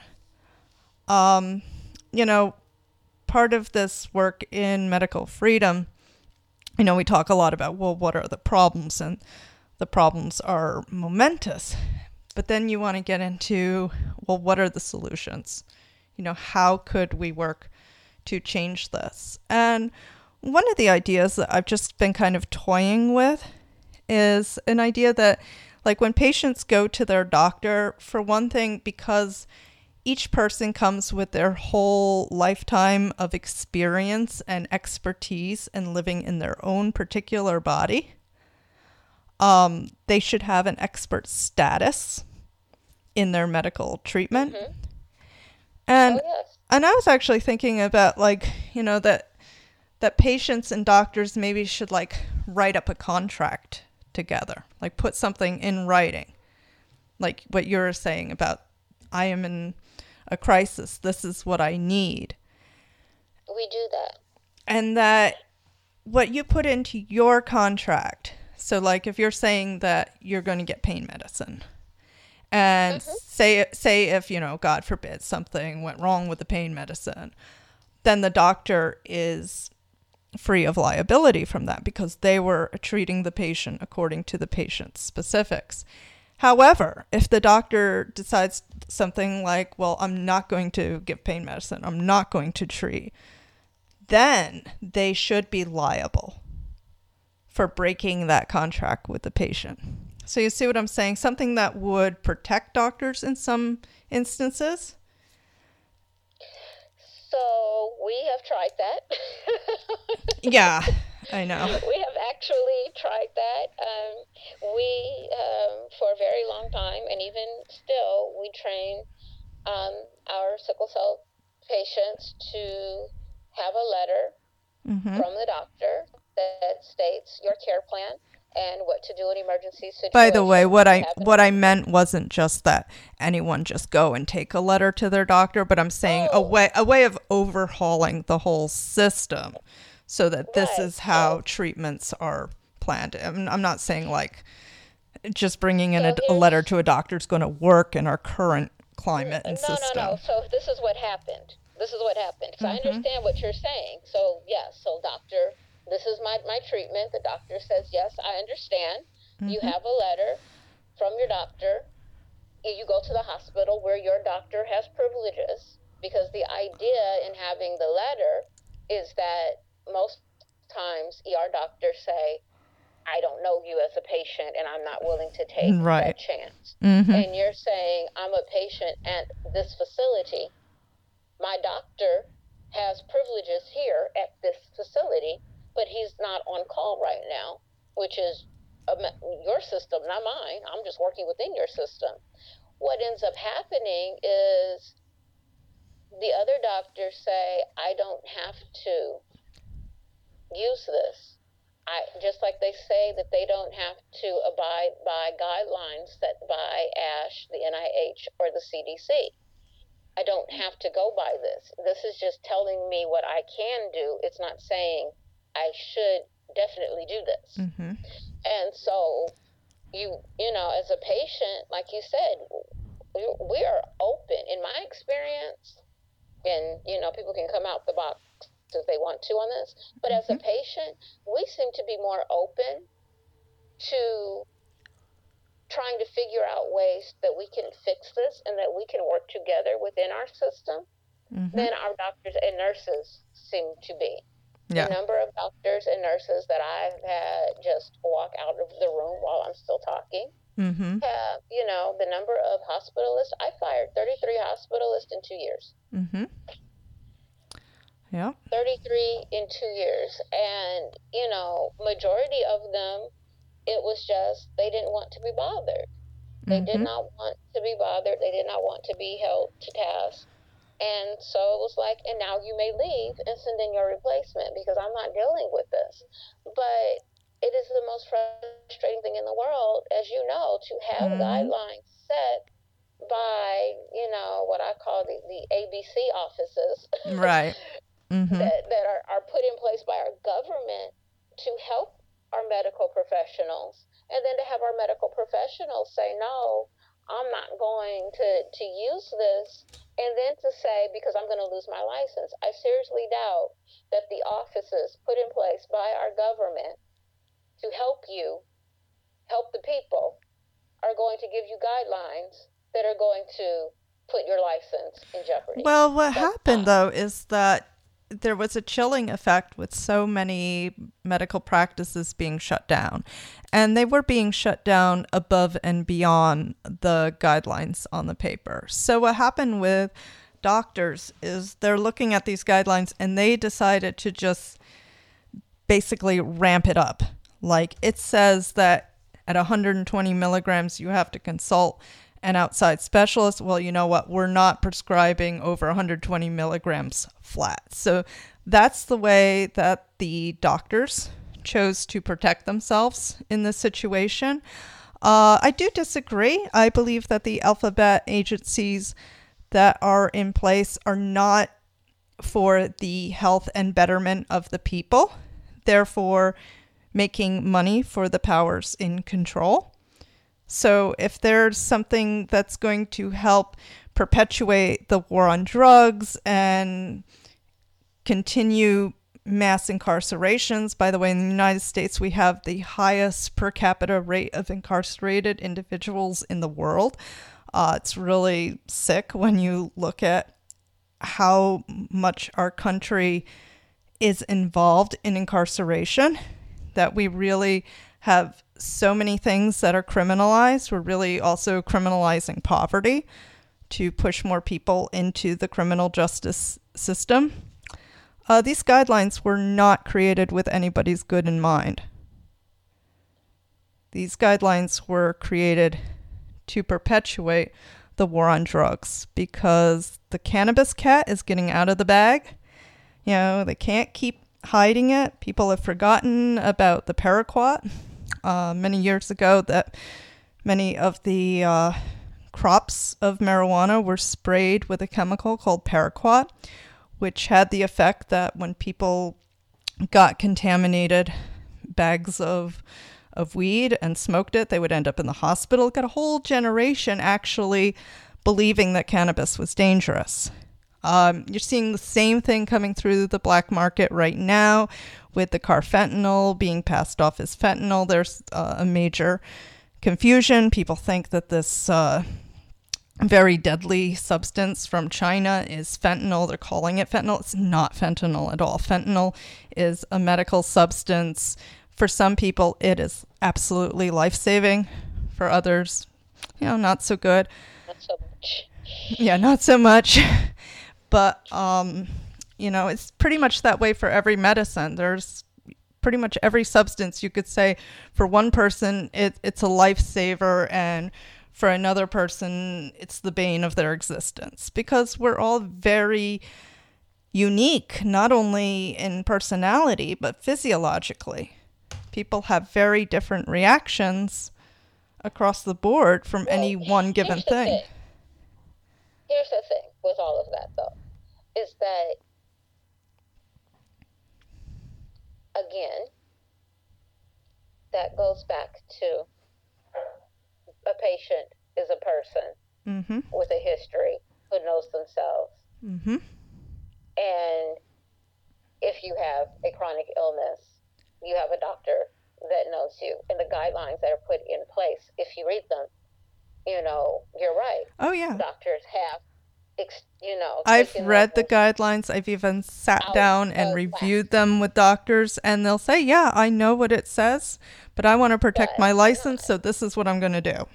Um, you know, part of this work in medical freedom, you know, we talk a lot about, well, what are the problems? And the problems are momentous. But then you want to get into, well, what are the solutions? You know, how could we work to change this? And one of the ideas that I've just been kind of toying with is an idea that, like, when patients go to their doctor, for one thing, because each person comes with their whole lifetime of experience and expertise in living in their own particular body. Um, they should have an expert status in their medical treatment. Mm-hmm. And oh, yes. and I was actually thinking about, like, you know, that that patients and doctors maybe should, like, write up a contract together, like put something in writing, like what you were saying about, I am in a crisis, this is what I need. We do that. And that what you put into your contract, so like if you're saying that you're going to get pain medicine, and mm-hmm. say say if, you know, God forbid, something went wrong with the pain medicine, then the doctor is free of liability from that because they were treating the patient according to the patient's specifics. However, if the doctor decides something like, well, I'm not going to give pain medicine, I'm not going to treat, then they should be liable for breaking that contract with the patient. So you see what I'm saying? Something that would protect doctors in some instances. So we have tried that. Yeah, I know. We have actually tried that. Um, we, um, for a very long time, and even still, we train um, our sickle cell patients to have a letter mm-hmm. from the doctor that states your care plan and what to do in emergency situations. By the way, what I what I meant wasn't just that anyone just go and take a letter to their doctor, but I'm saying oh. a way a way of overhauling the whole system so that this right. is how right. treatments are planned. I'm, I'm not saying like just bringing in so a, a letter to a doctor is going to work in our current climate and no, system. No, no, no. So this is what happened. This is what happened. So mm-hmm. I understand what you're saying. So yes, so doctor this is my, my treatment. The doctor says, yes, I understand. Mm-hmm. You have a letter from your doctor. You go to the hospital where your doctor has privileges, because the idea in having the letter is that most times E R doctors say, I don't know you as a patient and I'm not willing to take right. that chance. Mm-hmm. And you're saying, I'm a patient at this facility. My doctor has privileges here at this facility, but he's not on call right now, which is a, your system, not mine. I'm just working within your system. What ends up happening is the other doctors say, I don't have to use this. I, just like they say that they don't have to abide by guidelines set by ASH, the N I H, or the C D C. I don't have to go by this. This is just telling me what I can do. It's not saying I should definitely do this. Mm-hmm. And so, you you know, as a patient, like you said, we, we are open. In my experience, and, you know, people can come out the box if they want to on this, but as a patient, we seem to be more open to trying to figure out ways that we can fix this and that we can work together within our system mm-hmm. than our doctors and nurses seem to be. Yeah. The number of doctors and nurses that I've had just walk out of the room while I'm still talking. Mm-hmm. Have, you know, the number of hospitalists, I fired thirty-three hospitalists in two years. Mm-hmm. Yeah. thirty-three in two years. And, you know, majority of them, it was just, they didn't want to be bothered. They mm-hmm. did not want to be bothered. They did not want to be held to task. And so it was like, and now you may leave and send in your replacement because I'm not dealing with this. But it is the most frustrating thing in the world, as you know, to have mm-hmm. guidelines set by, you know, what I call the, the A B C offices. Right. Mm-hmm. that, that are, are put in place by our government to help our medical professionals. And then to have our medical professionals say, no, I'm not going to, to use this. And then to say, because I'm going to lose my license. I seriously doubt that the offices put in place by our government to help you, help the people, are going to give you guidelines that are going to put your license in jeopardy. Well, what That's happened, not. though, is that there was a chilling effect with so many medical practices being shut down, and they were being shut down above and beyond the guidelines on the paper. So what happened with doctors is they're looking at these guidelines and they decided to just basically ramp it up. Like it says that at one hundred twenty milligrams, you have to consult an outside specialist. Well, you know what? We're not prescribing over one hundred twenty milligrams flat. So that's the way that the doctors chose to protect themselves in this situation. Uh, I do disagree. I believe that the alphabet agencies that are in place are not for the health and betterment of the people, therefore making money for the powers in control. So if there's something that's going to help perpetuate the war on drugs and continue mass incarcerations, by the way, in the United States, we have the highest per capita rate of incarcerated individuals in the world. Uh, it's really sick when you look at how much our country is involved in incarceration, that we really have so many things that are criminalized. We're really also criminalizing poverty to push more people into the criminal justice system. Uh, these guidelines were not created with anybody's good in mind. These guidelines were created to perpetuate the war on drugs because the cannabis cat is getting out of the bag. You know, they can't keep hiding it. People have forgotten about the paraquat. Uh, many years ago that many of the uh, crops of marijuana were sprayed with a chemical called paraquat, which had the effect that when people got contaminated bags of of weed and smoked it, they would end up in the hospital. Got a whole generation actually believing that cannabis was dangerous. Um, you're seeing the same thing coming through the black market right now with the carfentanil being passed off as fentanyl. There's uh, a major confusion. People think that this uh, very deadly substance from China is fentanyl. They're calling it fentanyl. It's not fentanyl at all. Fentanyl is a medical substance. For some people, it is absolutely life-saving. For others, you know, not so good. Not so much. Yeah, not so much. But, um, you know, it's pretty much that way for every medicine. There's pretty much every substance you could say for one person, it, it's a lifesaver, and for another person, it's the bane of their existence, because we're all very unique, not only in personality, but physiologically. People have very different reactions across the board from well, any one given thing. thing. Here's the thing with all of that, though, is that, again, that goes back to a patient is a person mm-hmm. with a history who knows themselves. Mm-hmm. And if you have a chronic illness, you have a doctor that knows you. And the guidelines that are put in place, if you read them, you know, you're right. Oh, yeah. Doctors have, you know. I've read the guidelines. I've even sat down and reviewed them with doctors, and they'll say, yeah, I know what it says, but I want to protect my license, so this is what I'm going to do.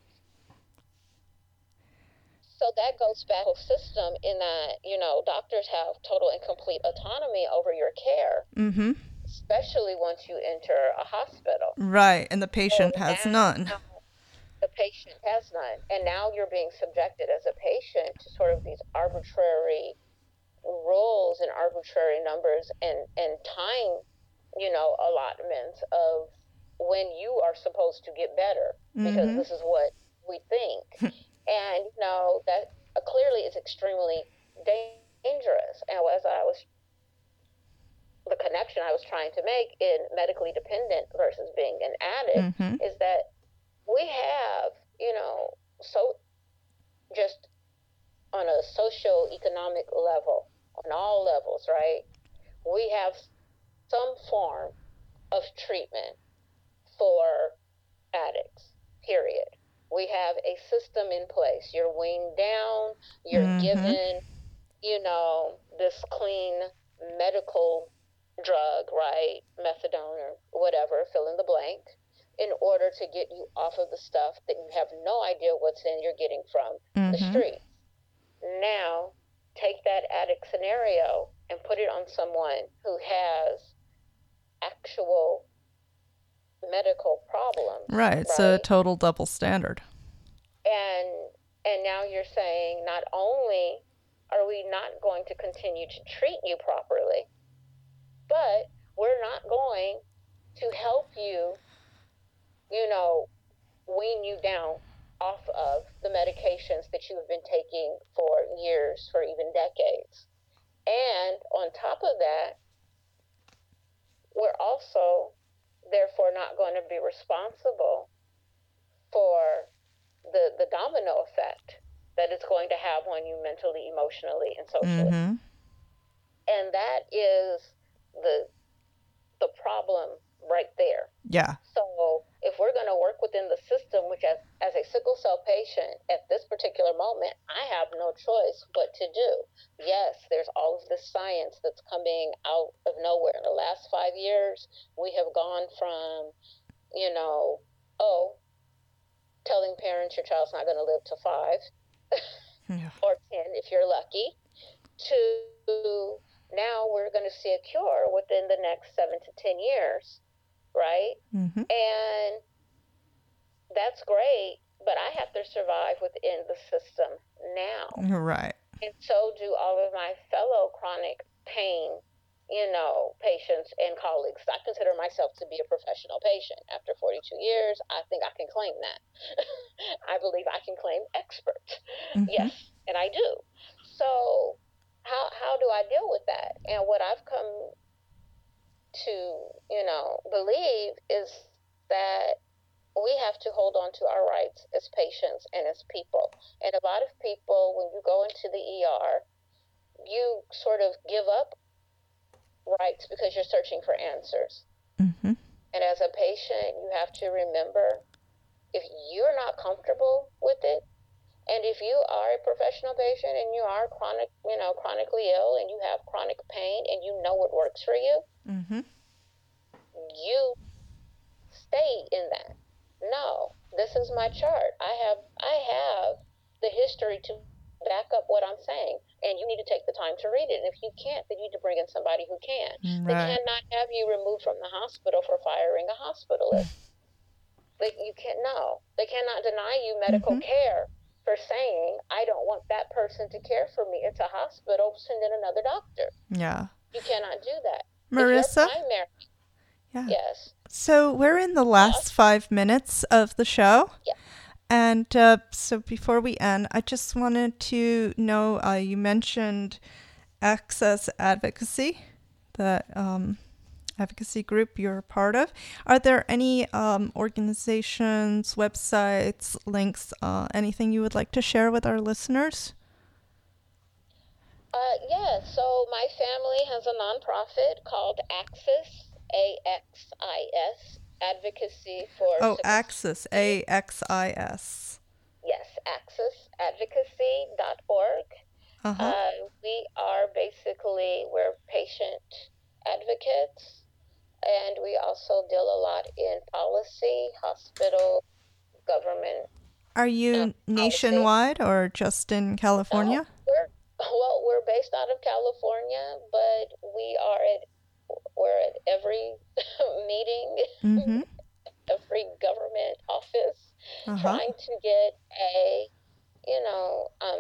So that goes back to the system in that, you know, doctors have total and complete autonomy over your care. Mm-hmm. Especially once you enter a hospital. Right, and the patient so has now, none. The patient has none. And now you're being subjected as a patient to sort of these arbitrary rules and arbitrary numbers and, and time, you know, allotments of when you are supposed to get better, because mm-hmm. this is what we think. And, you know, that uh, clearly is extremely dangerous. And as I was the connection I was trying to make in medically dependent versus being an addict mm-hmm. is that we have, you know, so just on a socio-economic level, on all levels, right? We have some form of treatment for addicts, period. We have a system in place. You're weaned down, you're mm-hmm. given, you know, this clean medical drug, right, methadone or whatever, fill in the blank, in order to get you off of the stuff that you have no idea what's in you're getting from mm-hmm. the street. Now, take that addict scenario and put it on someone who has actual medical problems. Right, it's right? a total double standard. And and now you're saying not only are we not going to continue to treat you properly, but we're not going to help you, you know, wean you down off of the medications that you have been taking for years, for even decades. And on top of that, we're also, therefore, not going to be responsible for the, the domino effect that it's going to have on you mentally, emotionally, and socially. Mm-hmm. And that is the the problem right there. Yeah. So if we're going to work within the system, which as, as a sickle cell patient at this particular moment, I have no choice but to do. Yes, there's all of this science that's coming out of nowhere. In the last five years, we have gone from, you know, oh, telling parents your child's not going to live to five yeah. or ten if you're lucky, to now we're going to see a cure within the next seven to ten years, right? Mm-hmm. And that's great, but I have to survive within the system now. Right. And so do all of my fellow chronic pain, you know, patients and colleagues. I consider myself to be a professional patient. After forty-two years, I think I can claim that. I believe I can claim expert. Mm-hmm. Yes, and I do. So how how do I deal with that? And what I've come to, you know, believe is that we have to hold on to our rights as patients and as people. And a lot of people, when you go into the E R, you sort of give up rights because you're searching for answers. Mm-hmm. And as a patient, you have to remember, if you're not comfortable with it, and if you are a professional patient and you are chronic, you know, chronically ill and you have chronic pain and you know what works for you, Mm-hmm. you stay in that. No, this is my chart. I have I have the history to back up what I'm saying, and you need to take the time to read it. And if you can't, then you need to bring in somebody who can. Right. They cannot have you removed from the hospital for firing a hospitalist. They, you can't. No, they cannot deny you medical Mm-hmm. care for saying, I don't want that person to care for me. It's a hospital. Send in another doctor. Yeah. You cannot do that. Marissa? If you're primary, yeah. Yes. So we're in the last five minutes of the show. Yeah. And uh, so before we end, I just wanted to know, uh, you mentioned Access Advocacy, the um, advocacy group you're a part of. Are there any um, organizations, websites, links, uh, anything you would like to share with our listeners? Uh, yeah, so my family has a nonprofit called Axis, A X I S, Advocacy for... Oh, Axis, A X I S. Yes, axis advocacy dot org. Uh-huh. Uh, we are basically, we're patient advocates, and we also deal a lot in policy, hospital, government. Are you uh, nationwide or just in California? No, we're, well, we're based out of California, but we are at we're at every meeting, Mm-hmm. every government office, Uh-huh. trying to get a, you know, um,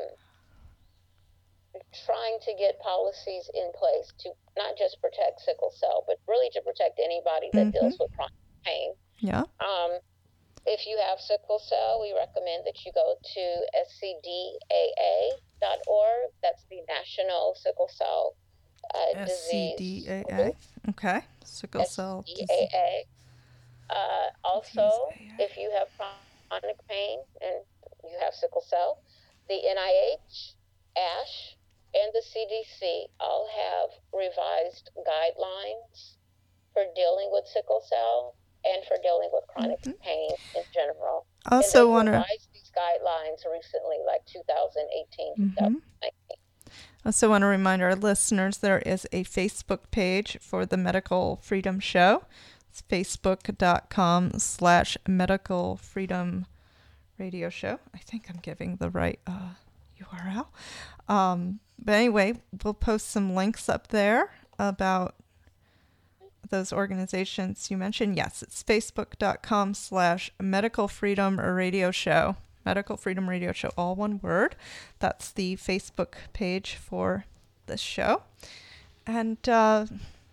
trying to get policies in place to not just protect sickle cell, but really to protect anybody that Mm-hmm. deals with chronic pain. Yeah. Um, if you have sickle cell, we recommend that you go to S C D A A dot org. That's the National Sickle Cell uh, S C Disease. D A A. Okay. Sickle cell S C D disease. A A. Uh, also, Disease A A. if you have chronic pain and you have sickle cell, the N I H, ASH, and the C D C all have revised guidelines for dealing with sickle cell and for dealing with chronic Mhm. pain in general. Also and they want to revised these guidelines recently, like two thousand eighteen, Mhm. twenty nineteen. also want to remind our listeners there is a Facebook page for the Medical Freedom Show. It's facebook.com slash Medical Freedom Radio Show. I think I'm giving the right uh, U R L. Um, but anyway, we'll post some links up there about those organizations you mentioned. Yes, it's facebook.com slash Medical Freedom Radio Show. Medical Freedom Radio Show, all one word. That's the Facebook page for this show. And uh,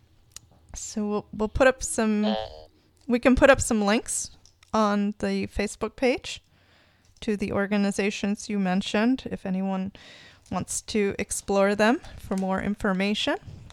so we'll, we'll put up some, we can put up some links on the Facebook page to the organizations you mentioned, if anyone wants to explore them for more information.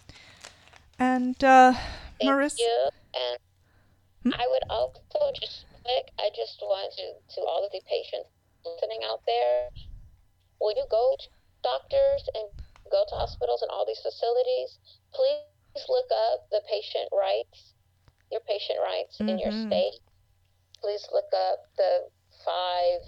And uh, Thank Marissa, you. And Hmm? I would also just quick, I just want to, to all of the patients listening out there, when you go to doctors and go to hospitals and all these facilities, please look up the patient rights, your patient rights in your Mhm. state. Please look up the five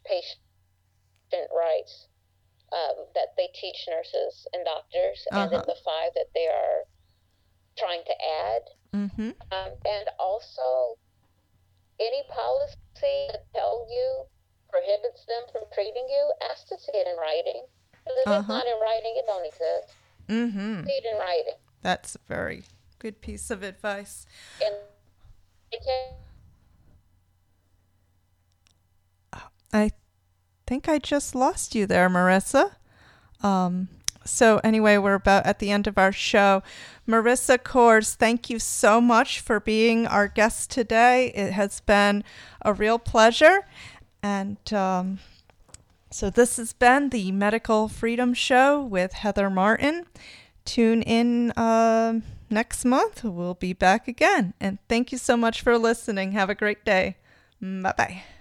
patient rights um, that they teach nurses and doctors, and then Uh-huh. the five that they are trying to add. Mm-hmm. Um, and also, any policy that tells you, prohibits them from treating you, ask to see it in writing. Because if it's Uh-huh. not in writing, it don't exist. Mm-hmm. See it in writing. That's a very good piece of advice. And they can I think I just lost you there, Marissa. Um, so anyway, we're about at the end of our show. Marissa Kors, thank you so much for being our guest today. It has been a real pleasure. And um, so this has been the Medical Freedom Show with Heather Martin. Tune in uh, next month. We'll be back again. And thank you so much for listening. Have a great day. Bye-bye.